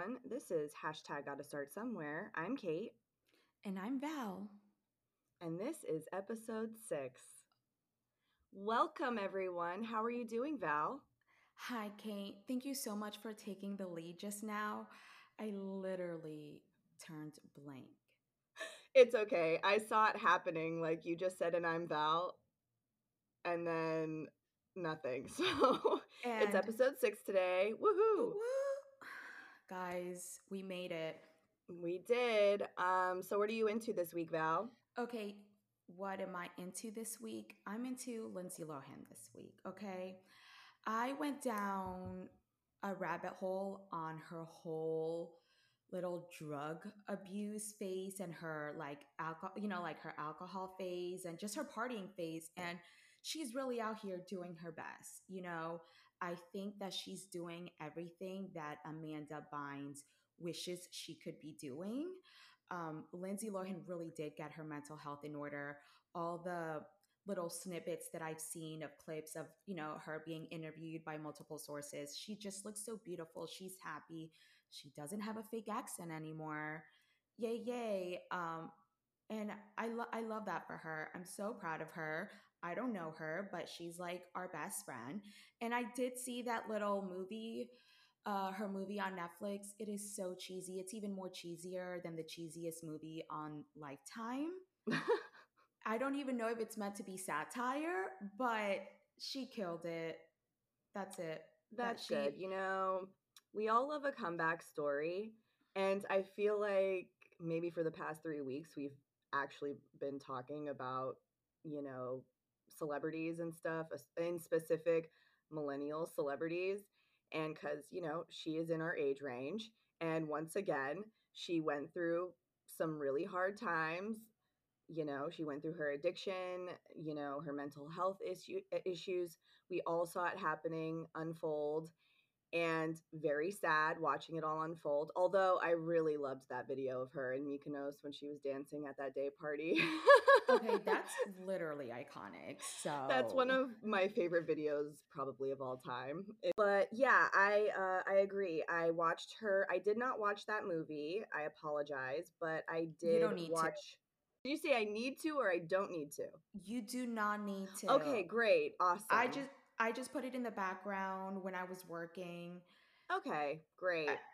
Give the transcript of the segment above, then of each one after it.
everyone. This is hashtag gotta start somewhere. I'm Kate, And I'm Val. and this is episode 6. Welcome, everyone. How are you doing, Val? Hi, Kate. Thank you so much for taking the lead just now. I literally turned blank. It's okay. I saw it happening, like you just said, and I'm Val, and then nothing. So it's And episode 6 today. woo Woohoo! woo, guys, we made it. We did. So what are you into this week, Val? Okay, what am I into this week? I'm into Lindsay Lohan this week, okay? I went down a rabbit hole on her whole little drug abuse phase and her like alcohol, like her alcohol phase and just her partying phase. And she's really out here doing her best. I think that she's doing everything that Amanda Bynes wishes she could be doing. Lindsay Lohan really did get her mental health in order. All the little snippets that I've seen of clips of, her being interviewed by multiple sources. She just looks so beautiful. She's happy. She doesn't have a fake accent anymore. Yay, yay. And I love that for her. I'm so proud of her. I don't know her, but she's like our best friend. And I did see that little movie, her movie on Netflix. It is so cheesy. It's even more cheesier than the cheesiest movie on Lifetime. I don't even know if it's meant to be satire, but she killed it. That's it. That That's good. she We all love a comeback story. And I feel like maybe for the past 3 weeks, we've actually been talking about, you know, celebrities and stuff, in specific millennial celebrities. And because, she is in our age range. And once again, she went through some really hard times. She went through her addiction, her mental health issues. We all saw it happening unfold, and very sad watching it all unfold. Although I really loved that video of her in Mykonos when she was dancing at that day party. okay, that's literally iconic. That's one So of my favorite videos probably of all time. But yeah, I agree. I watched her. I did not watch that movie. I apologize, but I you did don't need to. watch. Did you say I need to or I don't need to? You do not need to. Okay, great. I Awesome. just I just put it in the background when I was working. Okay, Uh, great.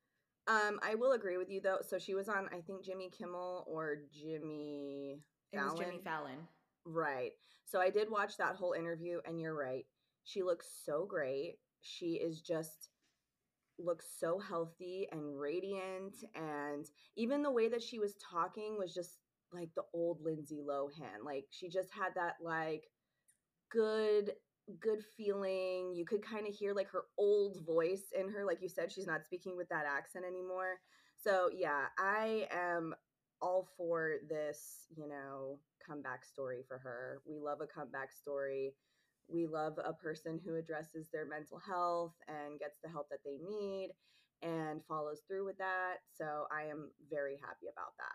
I will agree with you though. So she was on, I think, Jimmy Kimmel or Jimmy It was Jimmy Fallon. Fallon. Right. So I did watch that whole interview, and you're right. She looks so great. She is just looks so healthy and radiant, and even the way that she was talking was just like the old Lindsay Lohan. Like she just had that like good feeling. You could kind of hear like her old voice in her. Like you said, she's not speaking with that accent anymore. So yeah, I am all for this, comeback story for her. We love a comeback story. We love a person who addresses their mental health and gets the help that they need and follows through with that. So I am very happy about that.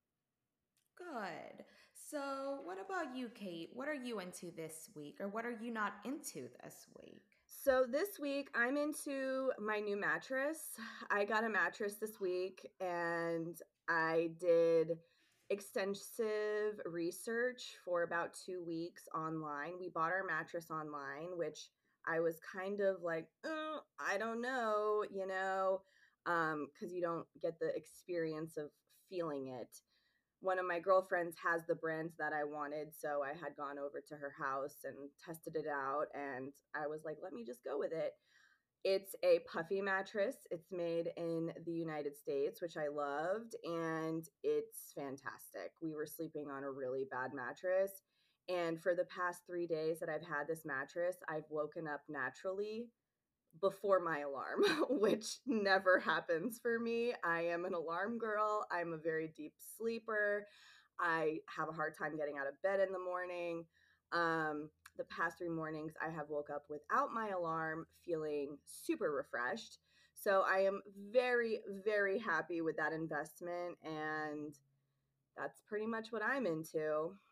Good. So, what about you, Kate? What are you into this week, or what are you not into this week? So this week I'm into my new mattress. I got a mattress this week, and I did extensive research for about 2 weeks online. We bought our mattress online, which I was kind of like, I don't know, because you don't get the experience of feeling it. One of my girlfriends has the brand that I wanted, so I had gone over to her house and tested it out, and I was like, let me just go with it. It's a puffy mattress. It's made in the United States, which I loved, and it's fantastic. We were sleeping on a really bad mattress, and for the past 3 days that I've had this mattress, I've woken up naturally before my alarm, which never happens for me. I am an alarm girl. I'm a very deep sleeper. I have a hard time getting out of bed in the morning. The past 3 mornings, I have woke up without my alarm, feeling super refreshed. So I am very, very happy with that investment, and that's pretty much what I'm into.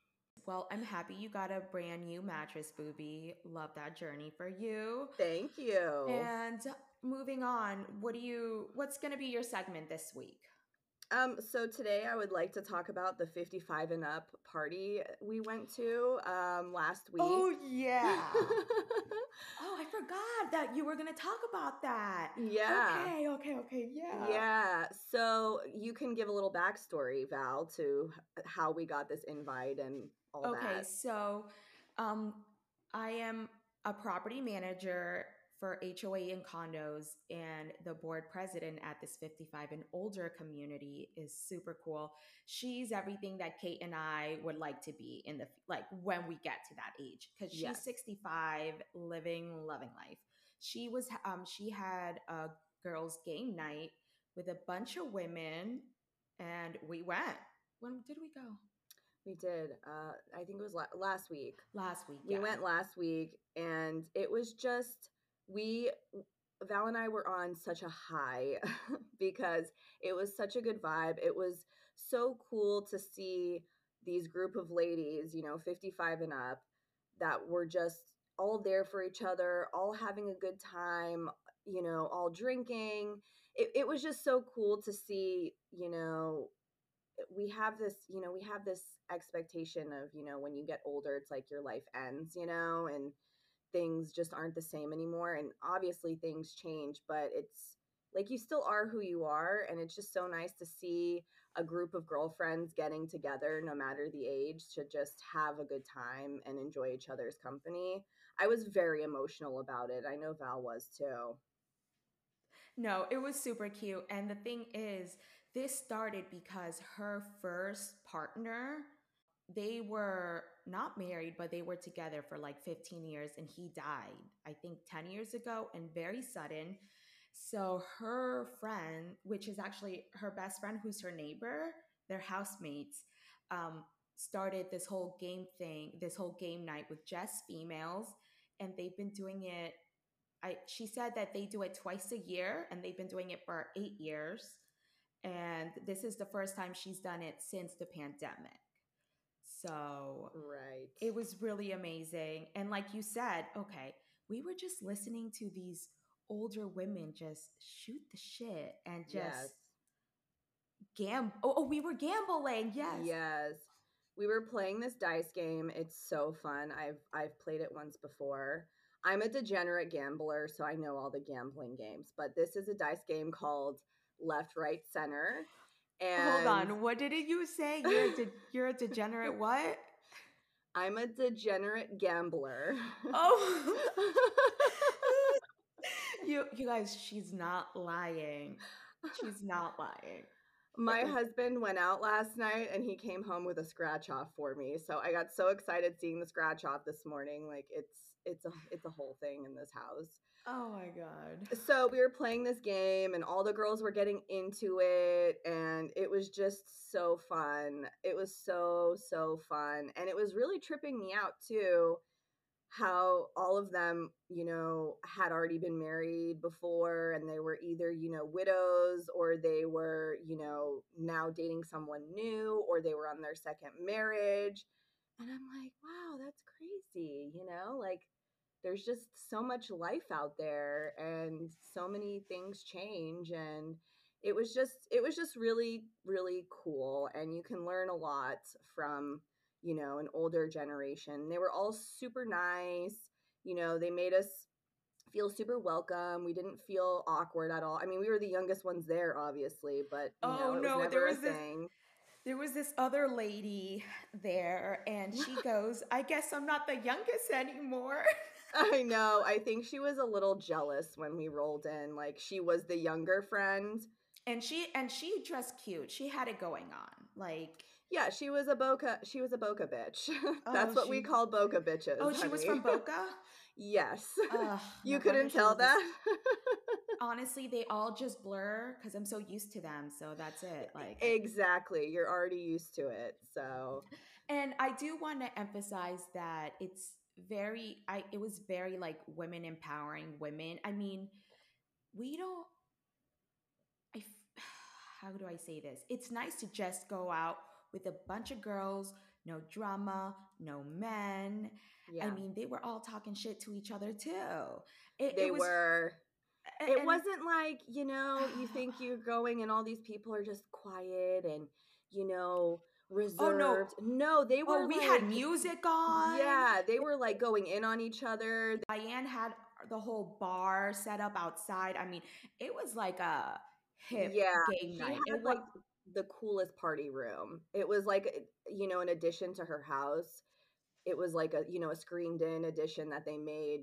Well, I'm happy you got a brand new mattress, Booby. Love that journey for you. Thank you. And moving on, what's going to be your segment this week? So today I would like to talk about the 55 and up party we went to last week. Oh, yeah. Oh, I forgot that you were going to talk about that. Yeah. Okay, okay, okay. Yeah. Yeah. So you can give a little backstory, Val, to how we got this invite and all Okay, that. so um, I am a property manager for HOA and condos, and the board president at this 55 and older community is super cool. She's everything that Kate and I would like to be in the like when we get to that age, because she's Yes. 65, living, loving life. She had a girls' game night with a bunch of women, and we went. When did we go? We did. I think it was last week. Last week, We yeah. went last week, and it was just we Val and I were on such a high because it was such a good vibe. It was so cool to see these group of ladies, 55 and up, that were just all there for each other, all having a good time, all drinking. It was just so cool to see, we have this expectation of, when you get older, it's like your life ends, and things just aren't the same anymore. And obviously things change, but it's like you still are who you are. And it's just so nice to see a group of girlfriends getting together, no matter the age, to just have a good time and enjoy each other's company. I was very emotional about it. I know Val was too. No, it was super cute. And the thing is, this started because her first partner, they were not married, but they were together for like 15 years and he died, I think 10 years ago, and very sudden. So her friend, which is actually her best friend, who's her neighbor, their housemates, um, started this whole game thing, this whole game night with just females. And they've been doing it she said that they do it twice a year and they've been doing it for 8 years. And this is the first time she's done it since the pandemic. So Right. it was really amazing. And like you said, okay, we were just listening to these older women just shoot the shit and just Yes. we were gambling. Yes. Yes. We were playing this dice game. It's so fun. I've played it once before. I'm a degenerate gambler, so I know all the gambling games, but this is a dice game called Left, Right, Center. Hold And on. What did you say? You're a degenerate what? I'm a degenerate gambler. Oh. You guys, she's not lying. She's not lying. My husband went out last night and he came home with a scratch off for me. So I got so excited seeing the scratch off this morning. Like it's a whole thing in this house. Oh my god. So we were playing this game and all the girls were getting into it and it was just so fun. It was so fun. And it was really tripping me out too, how all of them, had already been married before and they were either, widows, or they were, now dating someone new, or they were on their second marriage. And I'm like, wow, that's crazy, like there's just so much life out there and so many things change. And it was just really really cool, and you can learn a lot from an older generation. They were all super nice. They made us feel super welcome. We didn't feel awkward at all. I mean, we were the youngest ones there, obviously, but Oh it was no, never a thing. there was this other lady there and she goes, "I guess I'm not the youngest anymore." I know. I think she was a little jealous when we rolled in. Like she was the younger friend. And she dressed cute. She had it going on. Like, Yeah, she was a boca bitch. oh, That's what we call boca bitches, she was honey. from Boca? Yes. No You wonder couldn't she tell was this. that? Honestly, they all just blur because I'm so used to them. So that's it. Like, Exactly. You're already used to it. So, and I do want to emphasize that it was very like women empowering women. I mean, we don't, I, f- how do I say this? It's nice to just go out with a bunch of girls, no drama, no men. I Yeah, mean, they were all talking shit to each other too. It they was, were. It and wasn't like, you think you're going and all these people are just quiet and, you know, oh no, reserved. No, they oh, were we had like, music on. yeah, they were like going in on each other. Diane had the whole bar set up outside. I mean, it was like a hip Yeah, game she night. It had was, like the coolest party room. It was like, in addition to her house, it was like a screened in addition that they made,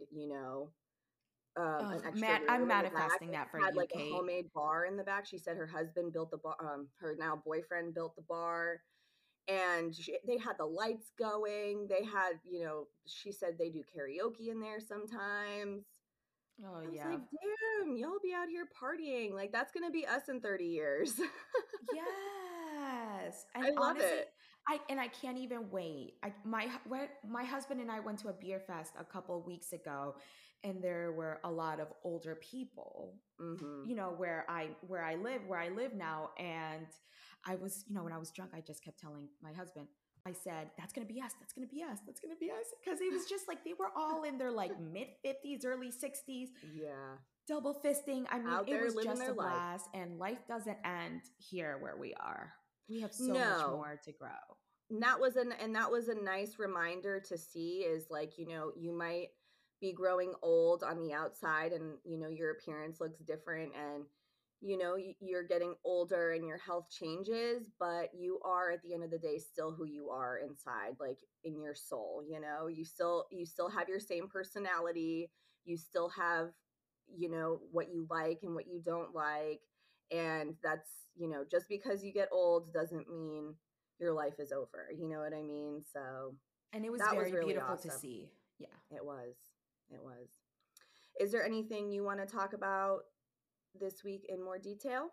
oh an extra man, I'm room in the back. manifesting And that for it had you, like a Kate. homemade bar in the back. She said her husband built the bar, her now boyfriend built the bar, and they had the lights going. They had, she said they do karaoke in there sometimes. Oh I was yeah. like, damn, y'all be out here partying. Like, that's going to be us in 30 years. Yes. And I love honestly, it. I can't even wait. My husband and I went to a beer fest a couple of weeks ago, and there were a lot of older people, Hmm. where I live now. And I was, when I was drunk, I just kept telling my husband, I said, that's gonna be us, that's gonna be us, that's gonna be us. Because it was just like they were all in their like mid 50s, early 60s, Yeah. double fisting. I mean, Out it there was living just a their life. blast, and life doesn't end here where we are. We have so much No. more to grow. And that was a nice reminder to see, is like, you might be growing old on the outside, and your appearance looks different, and you're getting older and your health changes, but you are at the end of the day still who you are inside, like in your soul. You still have your same personality. You still have what you like and what you don't like. And that's, just because you get old doesn't mean your life is over. You know what I mean? So And it was that was very really beautiful to awesome. see. Yeah. It was. It was. Is there anything you want to talk about this week in more detail?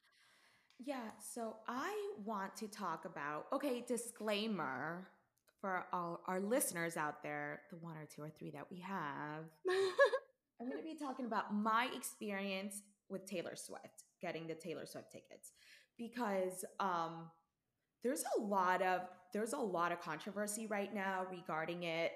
Yeah. So I want to talk about, okay, disclaimer for all our listeners out there, the one or two or three that we have. I'm going to be talking about my experience with Taylor Swift, getting the Taylor Swift tickets, because there's a lot of controversy right now regarding it.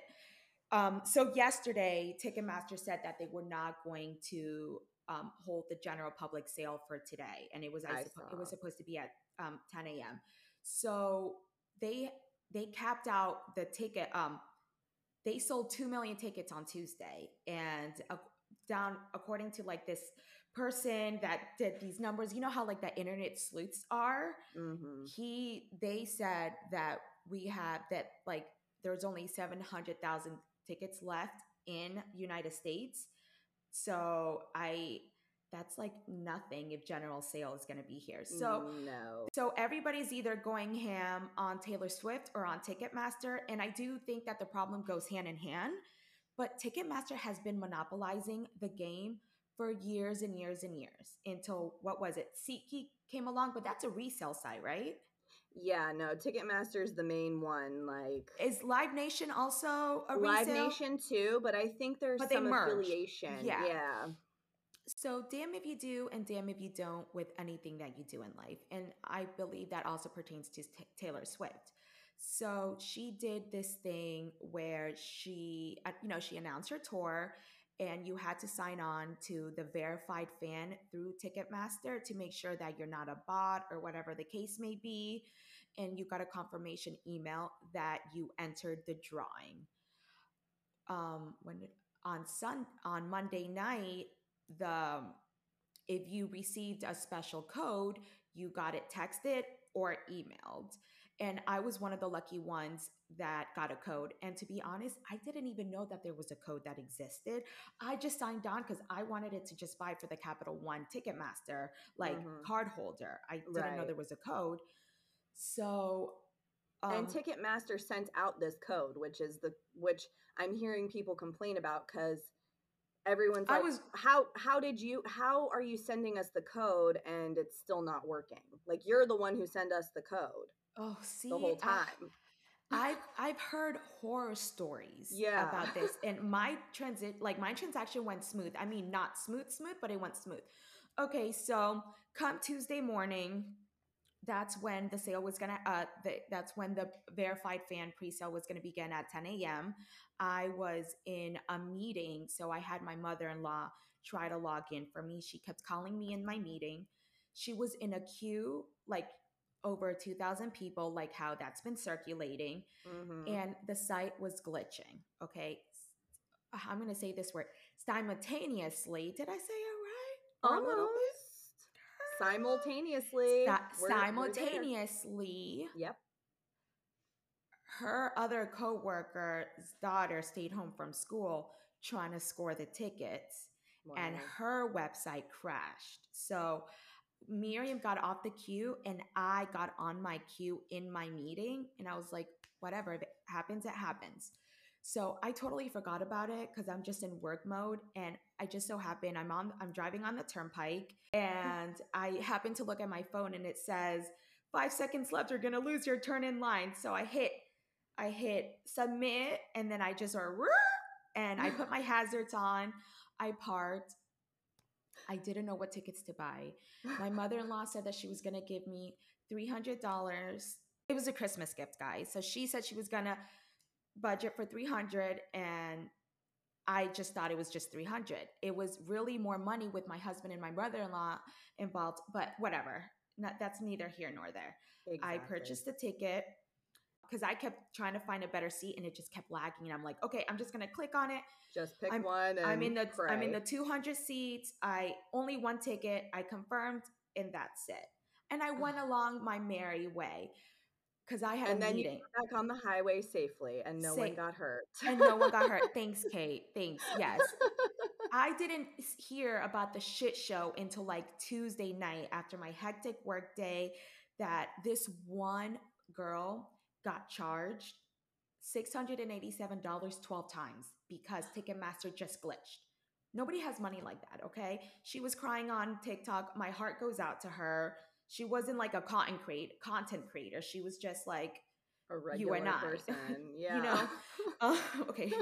So yesterday, Ticketmaster said that they were not going to hold the general public sale for today, and I it was saw. supposed to be at 10 a.m. So they capped out the ticket. They sold 2 million tickets on Tuesday, and down according to like this person that did these numbers. You know how like the internet sleuths are. Mhm. They said that we have that like there's only 700,000 tickets left in United States. So I that's like nothing if general sale is going to be here. No. So everybody's either going ham on Taylor Swift or on Ticketmaster, and I do think that the problem goes hand in hand. But Ticketmaster has been monopolizing the game for years and years and years until what was it? SeatGeek came along, but that's a resale site, right? Yeah, no, Ticketmaster's the main one. Like, Is Live Nation also a Live resale? Nation too, but I think there's But they some merged. affiliation. Yeah. Yeah. So damn if you do and damn if you don't with anything that you do in life. And I believe that also pertains to Taylor Swift. So she did this thing where she announced her tour, and you had to sign on to the verified fan through Ticketmaster to make sure that you're not a bot or whatever the case may be. And you got a confirmation email that you entered the drawing. When on Monday night, the if you received a special code, you got it texted or emailed. And I was one of the lucky ones that got a code. And to be honest, I didn't even know that there was a code that existed. I just signed on because I wanted it to just buy for the Capital One Ticketmaster, like Mhm. card holder. I didn't know Right. there was a code. So, And um, Ticketmaster sent out this code, which I'm hearing people complain about, cuz everyone's I like, was how are you sending us the code and it's still not working? Like, you're the one who sent us the code Oh, the see, whole time. I've heard horror stories Yeah. about this, and my transaction went smooth. I mean, not smooth, but it went smooth. Okay, so come Tuesday morning, that's when the sale was gonna that's when the verified fan pre-sale was gonna begin at 10 a.m. I was in a meeting, so I had my mother-in-law try to log in for me. She kept calling me in my meeting. She was in a queue, like over 2,000 people, like how that's been circulating, Mm-hmm. and the site was glitching. Okay, I'm gonna say this word simultaneously. Did I say it right? Or a little bit? Almost. Simultaneously. We're there. Simultaneously, Yep. her other coworker's daughter stayed home from school trying to score the tickets, and Wow. her website crashed. So Miriam got off the queue and I got on my queue in my meeting, and I was like, whatever, if it happens, it happens. So I totally forgot about it because I'm just in work mode, and I just so happen I'm driving on the turnpike, and I happen to look at my phone and it says 5 seconds left, you're gonna lose your turn in line. So I hit submit, and then I just sort of and I put my hazards on. I parked. I didn't know what tickets to buy. My mother-in-law said that she was going to give me $300. It was a Christmas gift, guys. So she said she was going to budget for 300, and I just thought it was just 300. It was really more money with my husband and my brother-in-law involved, but whatever. That's neither here nor there. I Exactly. purchased the ticket because I kept trying to find a better seat and it just kept lagging. And I'm like, okay, I'm just gonna click on it. Just pick I'm one I'm and in the I'm in pray. the 200 seats. I only one ticket. I confirmed, and that's it. And I went along my merry way because I had a And then you meeting. got back on the highway safely and no one Say, got hurt. and no one got hurt. Thanks, Kate. Thanks. Yes. I didn't hear about the shit show until like Tuesday night after my hectic work day, that this one girl got charged $687 12 times because Ticketmaster just glitched. Nobody has money like that, okay? She was crying on TikTok. My heart goes out to her. She wasn't like a content creator. She was just like A you and regular I, person. you Yeah. know? Okay.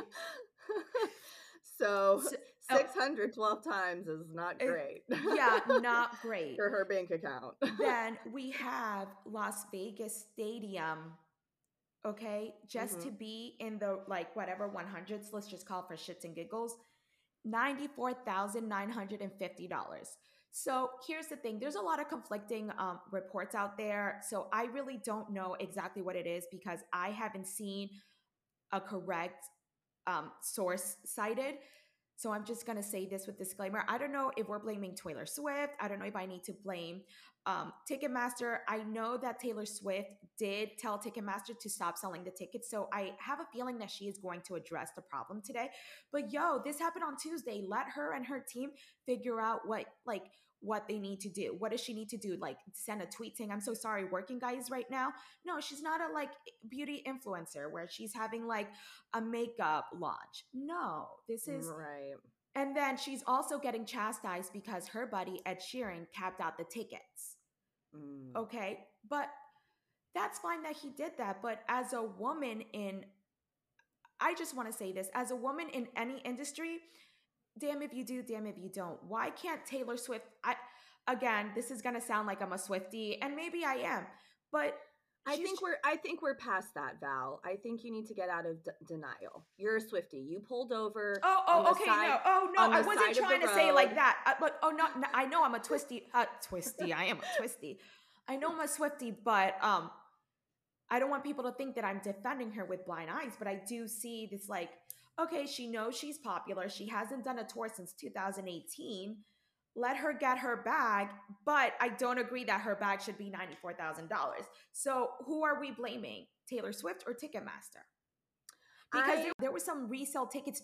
So So, oh, 612 times is not it, great yeah, not great. for her bank account. Then we have Las Vegas Stadium, okay, just to Hmm. be in the like whatever 100s, let's just call it for shits and giggles, $94,950. So here's the thing, there's a lot of conflicting reports out there. So I really don't know exactly what it is because I haven't seen a correct source cited. So I'm just going to say this with disclaimer. I don't know if we're blaming Taylor Swift. I don't know if I need to blame Ticketmaster. I know that Taylor Swift did tell Ticketmaster to stop selling the tickets. So I have a feeling that she is going to address the problem today. But yo, this happened on Tuesday. Let her and her team figure out what they need to do. What does she need to do? Like send a tweet saying, I'm so sorry, working guys right now. No, she's not a like beauty influencer where she's having like a makeup launch. No, this is, Right. and then she's also getting chastised because her buddy Ed Sheeran capped out the tickets. Mm. Okay, but that's fine that he did that. But as a woman in, I just want to say this, as a woman in any industry, damn if you do, damn if you don't. Why can't Taylor Swift? Again, this is gonna sound like I'm a Swiftie, and maybe I am, but she's I think we're past that, Val. I think you need to get out of denial. You're a Swiftie. You pulled over Okay, no. Oh, no, on I the wasn't side of the trying to say it like road. that. But oh, no, I know I'm a twisty. I am a twisty. I know I'm a Swifty, but I don't want people to think that I'm defending her with blind eyes. But I do see this like, okay, she knows she's popular. She hasn't done a tour since 2018. Let her get her bag, but I don't agree that her bag should be $94,000. So who are we blaming? Taylor Swift or Ticketmaster? Because I there were some resale tickets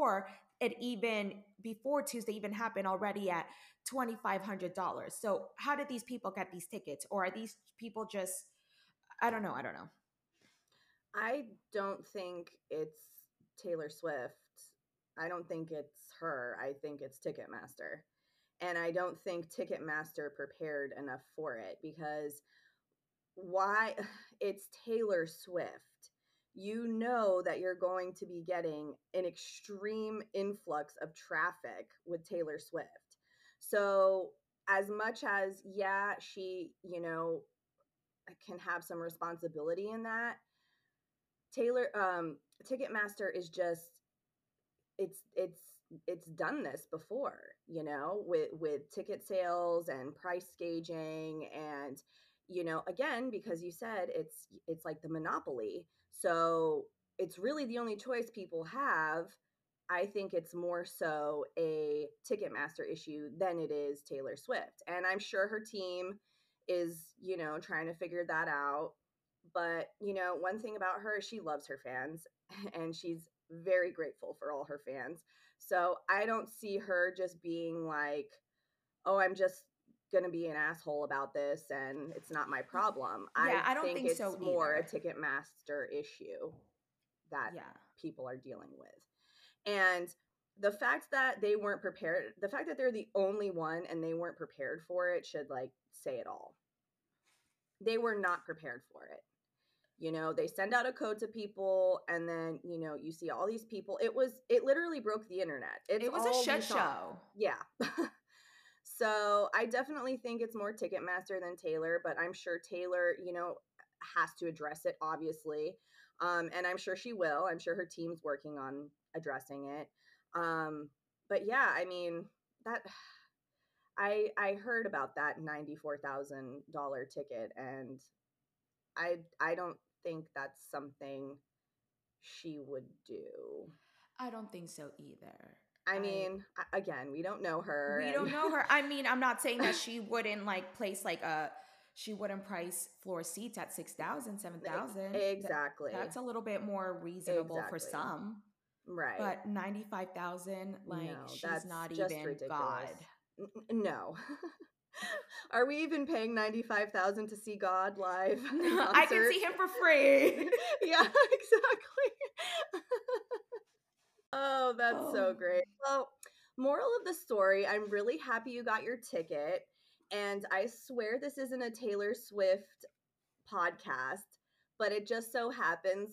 before Tuesday even happened already at $2,500. So how did these people get these tickets, or are these people just, I don't know. I don't think it's Taylor Swift. I don't think it's her. I think it's Ticketmaster. And I don't think Ticketmaster prepared enough for it because why it's Taylor Swift. You know that you're going to be getting an extreme influx of traffic with Taylor Swift. So, as much as, yeah, she, can have some responsibility in that. Taylor Ticketmaster is just it's it's it's done this before, with ticket sales and price gauging, and again, because you said it's like the monopoly. So it's really the only choice people have. I think it's more so a Ticketmaster issue than it is Taylor Swift. And I'm sure her team is, trying to figure that out. But, one thing about her is she loves her fans and she's very grateful for all her fans. So I don't see her just being like, oh, I'm just going to be an asshole about this and it's not my problem. Yeah, I I don't think think it's so more a either. Ticketmaster issue that Yeah. people are dealing with. And the fact that they weren't prepared, the fact that they're the only one and they weren't prepared for it should like say it all. They were not prepared for it. They send out a code to people and then, you see all these people. It literally broke the internet. It's It was a all we shit saw. show. Yeah. So I definitely think it's more Ticketmaster than Taylor, but I'm sure Taylor, has to address it, obviously. And I'm sure she will. I'm sure her team's working on addressing it. But yeah, I mean, that I heard about that $94,000 ticket, and I don't think that's something she would do. I don't think so either. I I mean, again, we don't know her, We and don't know her. I mean, I'm not saying that she wouldn't like place like a she wouldn't price floor seats at 6,000, 7,000. exactly, That's a little bit more reasonable for exactly, some. right. But 95,000, like No, she's that's not just even ridiculous. God. No. Are we even paying 95,000 to see God live in I can concert? see him for free. Yeah, exactly. Oh, that's Oh, so great. Well, moral of the story, I'm really happy you got your ticket. And I swear this isn't a Taylor Swift podcast, but it just so happens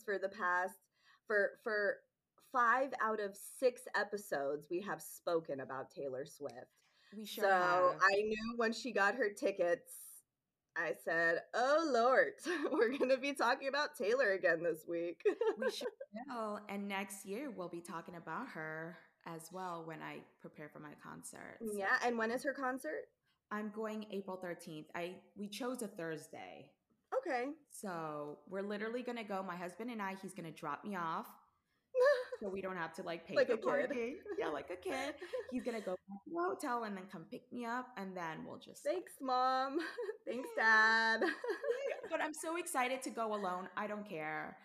for 5 out of 6 episodes we have spoken about Taylor Swift. we sure So have. I knew when she got her tickets, I said, "Oh Lord, we're gonna be talking about Taylor again this week." We sure will. And next year we'll be talking about her as well when I prepare for my concert. So Yeah, and when is her concert? I'm going April 13th. We chose a Thursday. Okay. So we're literally gonna go. My husband and I, he's gonna drop me off so we don't have to like pay Like for a kid. parking. Yeah, like a kid. He's gonna go back to the hotel and then come pick me up, and then we'll just like Thanks, Mom. Thanks, yeah, Dad. yeah. But I'm so excited to go alone. I don't care.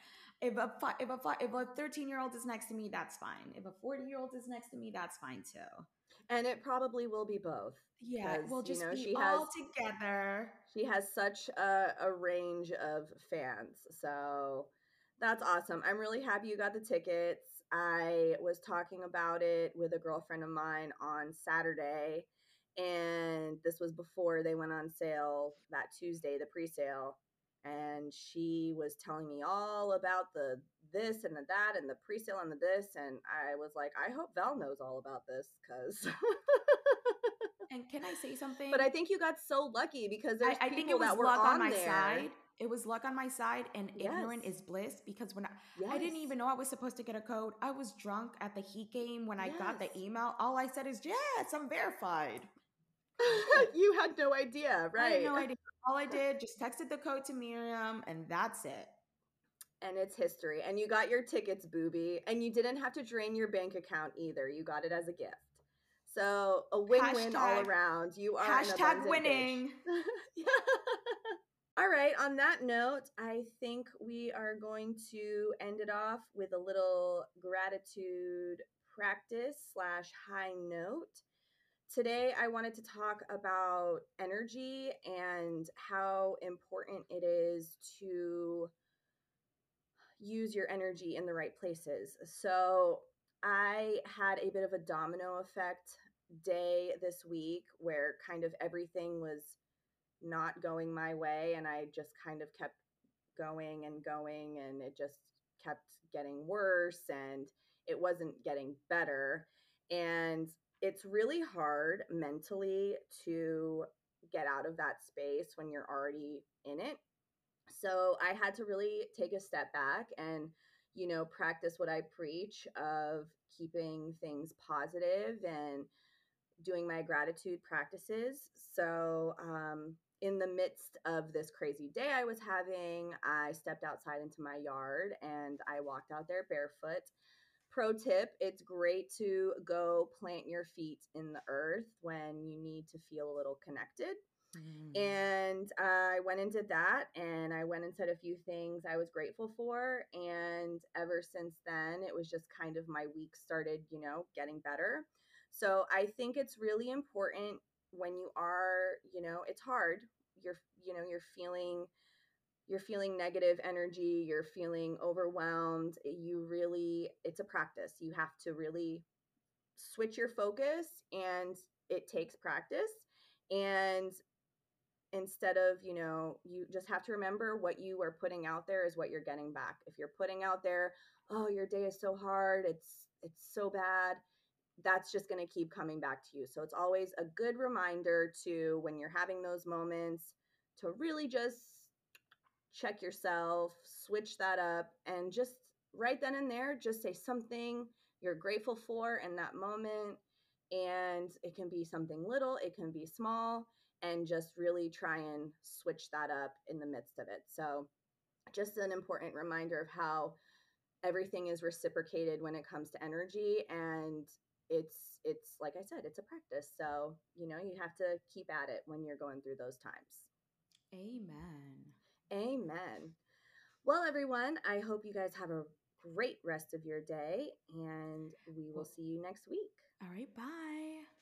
If a 13-year-old is next to me, that's fine. If a 40-year-old is next to me, that's fine too. And it probably will be both Yeah, because, we'll just be she has all together. such a range of fans. So that's awesome. I'm really happy you got the tickets. I was talking about it with a girlfriend of mine on Saturday, and this was before they went on sale that Tuesday, the pre-sale. And she was telling me all about the this and the that and the pre-sale and the this, and I was like, I hope Val knows all about this because And can I say but something? I think you got so lucky because there's I think it people was that were luck on on my there. side. It was luck on my side, and Yes. ignorant is bliss because I Yes. didn't even know I was supposed to get a code. I was drunk at the Heat game when I got the Yes. email. All I said is, "Yes, I'm verified." Cool. You had no idea, I had right? no idea. All I did just texted the code to Miriam, and that's it. And it's history. And you got your tickets, booby, and you didn't have to drain your bank account either. You got it as a gift. So a win-win all Hashtag around. You are an hashtag abundant bitch. winning. Yeah. All right. On that note, I think we are going to end it off with a little gratitude practice slash high note. Today, I wanted to talk about energy and how important it is to use your energy in the right places. So, I had a bit of a domino effect day this week where kind of everything was not going my way, and I just kind of kept going and going, and it just kept getting worse, and it wasn't getting better. And it's really hard mentally to get out of that space when you're already in it. So I had to really take a step back and, practice what I preach of keeping things positive and doing my gratitude practices. So, in the midst of this crazy day I was having, I stepped outside into my yard and I walked out there barefoot. Pro tip, it's great to go plant your feet in the earth when you need to feel a little connected. Mm. And I went and did that, and I went and said a few things I was grateful for. And ever since then, it was just kind of my week started, getting better. So I think it's really important when you are, it's hard. You're, you're feeling negative energy, you're feeling overwhelmed. It's a practice. You have to really switch your focus, and it takes practice. And instead of, you just have to remember what you are putting out there is what you're getting back. If you're putting out there, oh, your day is so hard, it's so bad, that's just going to keep coming back to you. So it's always a good reminder to, when you're having those moments, to really just check yourself, switch that up, and just right then and there, just say something you're grateful for in that moment. And it can be something little, it can be small, and just really try and switch that up in the midst of it. So, just an important reminder of how everything is reciprocated when it comes to energy. And it's like I said, it's a practice. So, you have to keep at it when you're going through those times. Amen. Amen. Well, everyone, I hope you guys have a great rest of your day, and we will Well, see you next week. all right, bye.